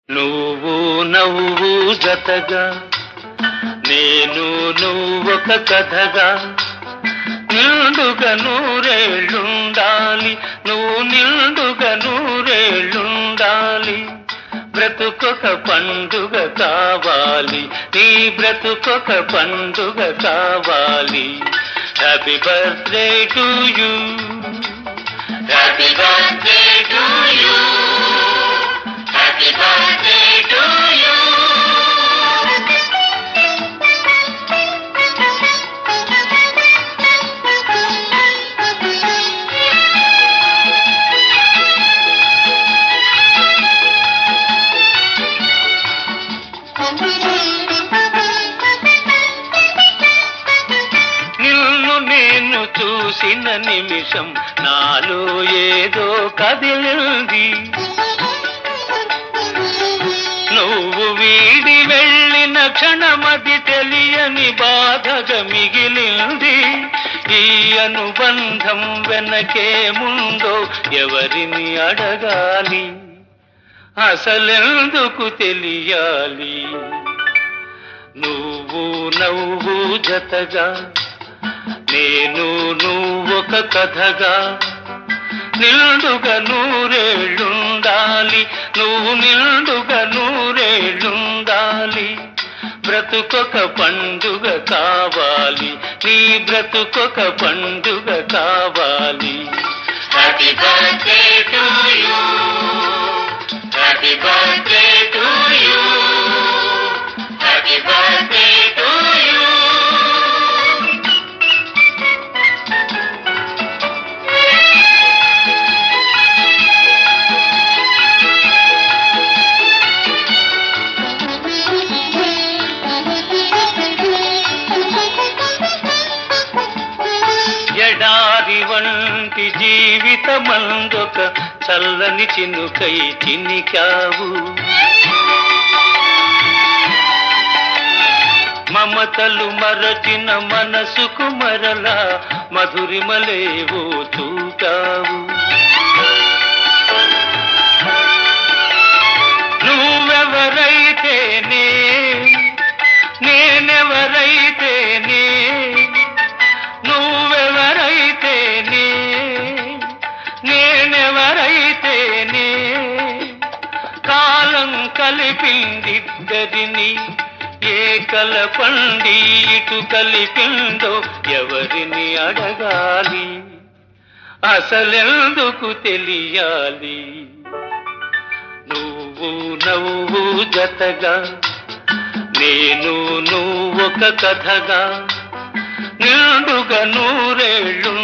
నువ్వు నవ్వు జతగా, నేను నువ్వొక కథగా, నిండుగా నూరేళ్ళుండాలి, నువ్వు నిండుగా నూరేళ్ళుండాలి. బ్రతుకొక పండుగ కావాలి, నీ బ్రతుకొక పండుగ కావాలి. Happy birthday to you, happy birthday to you, happy birthday to you. చూసిన నిమిషం నాలో ఏదో కదిలింది, నువ్వు వీడి వెళ్ళిన క్షణమది తెలియని బాధగా మిగిలింది. ఈ అనుబంధం వెనకేముందో ఎవరిని అడగాలి, అసలెందుకు తెలియాలి. నువ్వు నవ్వు జతగా, నేను నువ్వొక కథగా, నిండుగా నూరేళ్ళుండాలి, నువ్వు నిండుగా నూరేళ్ళుండాలి. బ్రతుకొక పండుగ కావాలి, నీ బ్రతుకొక పండుగ కావాలి. Happy birthday to you, happy birthday to you, happy birthday to you. ఎడారి వంటి జీవితమందొక చల్లని చినుకై చినికావు, మమతలు మరచిన మనసుకు మరలా మధురిమలేవో చూపావు. నువ్వెవరైతేనే నేనెవరైతేనే, నువ్వెవరైతేనే నేనెవరైతేనే, కాలం కలిపిందిద్దరిని, ఏ కలపండి ఇటు కలిపిందో ఎవరిని అడగాలి, అసలెందుకు తెలియాలి. నువ్వు నవ్వు జతగా, నేను నువ్వొక కథగా, నిండుగా నూరేళ్ళు